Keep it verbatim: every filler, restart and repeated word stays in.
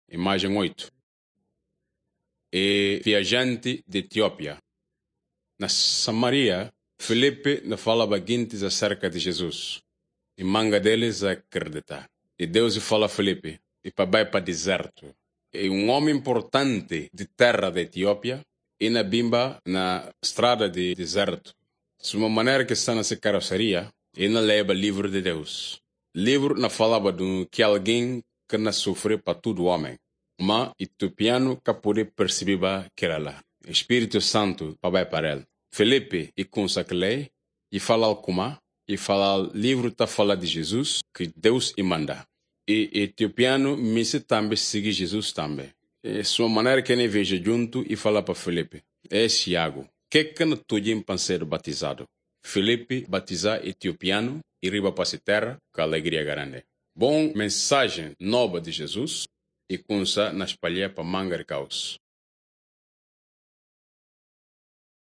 Imagem oito. E viajante de Etiópia. Na Samaria, Filipe não fala baguintes acerca de Jesus. E manga deles a acreditar. E Deus fala a Filipe, e para vai para deserto. E um homem importante de terra da Etiópia, e na bimba, na estrada de deserto. De uma maneira que está nessa carroceria, e não leva livro de Deus. Livro não falava de que alguém que não sofre para todo homem. Mas etiopiano que pode perceber que era lá. Espírito Santo para vai para ele. Felipe e com lei e fala como e fala livro tá fala de Jesus que Deus e manda. E etiopiano me se também segue Jesus também. É sua maneira que ele veja junto e fala para Felipe. É Tiago. Que que não tudinho para ser batizado? Felipe batizar etiopiano e riba para a terra com alegria grande. Bom mensagem nova de Jesus e com essa na espalhar para mangar caos.